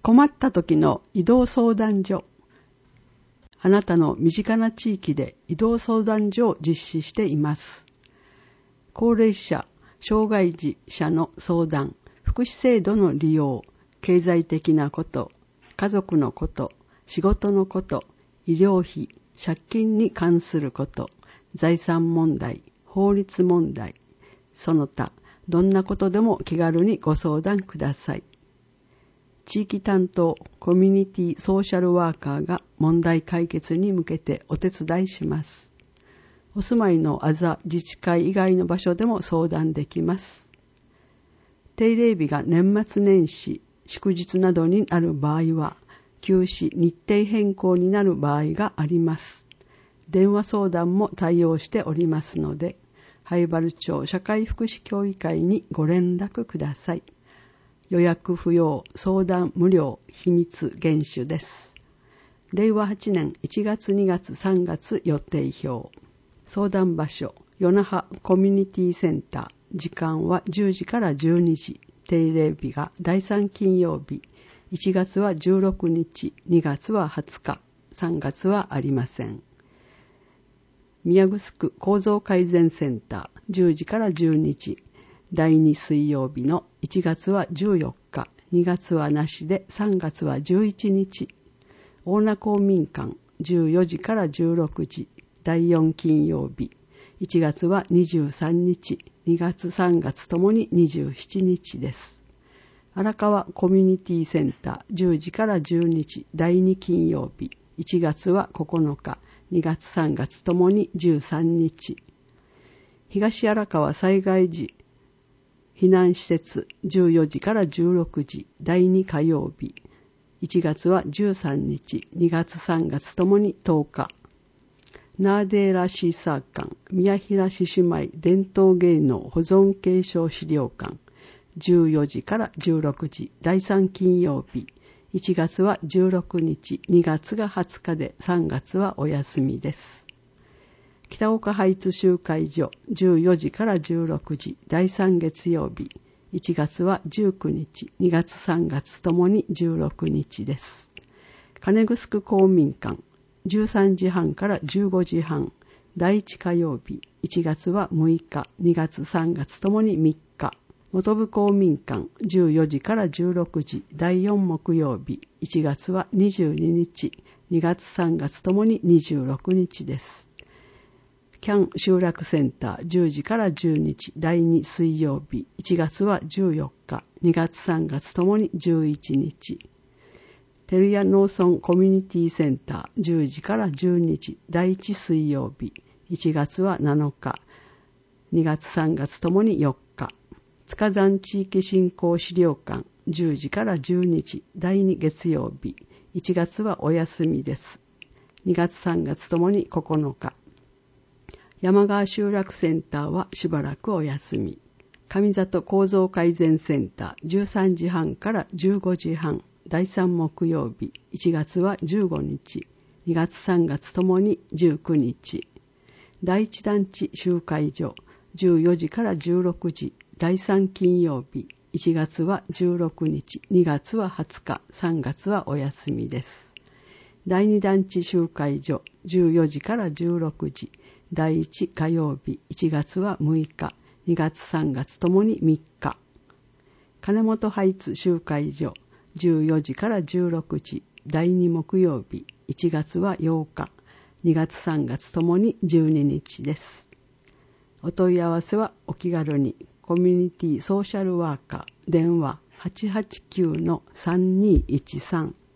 困った時の移動相談所。あなたの身近な地域で移動相談所を実施しています。高齢者、障害児者の相談、福祉制度の利用、経済的なこと、家族のこと、仕事のこと、医療費、借金に関すること、財産問題、法律問題、その他、どんなことでも気軽にご相談ください。地域担当コミュニティソーシャルワーカーが問題解決に向けてお手伝いします。お住まいのあざ自治会以外の場所でも相談できます。定例日が年末年始、祝日などになる場合は、休止・日程変更になる場合があります。電話相談も対応しておりますので、灰原町社会福祉協議会にご連絡ください。予約不要、相談無料、秘密厳守です。令和8年1月2月3月予定表。相談場所、与那覇コミュニティセンター。時間は10時から12時。定例日が第3金曜日。1月は16日、2月は20日、3月はありません。宮城構造改善センター。10時から12時。第2水曜日の1月は14日、2月はなしで3月は11日。大名公民館14時から16時。第4金曜日。1月は23日、2月3月ともに27日です。荒川コミュニティセンター10時から12時。第2金曜日。1月は9日、2月3月ともに13日。東荒川災害時避難施設14時から16時。第2火曜日。1月は13日、2月3月ともに10日。ナーデーラシーサー館宮平獅子舞伝統芸能保存継承資料館14時から16時。第3金曜日。1月は16日、2月が20日で3月はお休みです。北岡ハイツ集会所14時から16時。第3月曜日。1月は19日、2月3月ともに16日です。金城公民館13時半から15時半。第1火曜日。1月は6日、2月3月ともに3日。本部公民館14時から16時。第4木曜日。1月は22日、2月3月ともに26日です。キャン集落センター10時から10日。第2水曜日。1月は14日、2月3月ともに11日。照屋農村コミュニティセンター10時から12時。第1水曜日。1月は7日、2月3月ともに4日。塚山地域振興資料館10時から12時。第2月曜日。1月はお休みです。2月3月ともに9日。山川集落センターはしばらくお休み。上里構造改善センター13時半から15時半。第3木曜日。1月は15日。2月3月ともに19日。第一団地集会所14時から16時。第3金曜日。1月は16日。2月は20日。3月はお休みです。第2団地集会所14時から16時。第1火曜日。1月は6日。2月3月ともに3日。金本ハイツ集会所14時から16時。第2木曜日。1月は8日。2月3月ともに12日です。お問い合わせはお気軽に。コミュニティソーシャルワーカー電話889-3213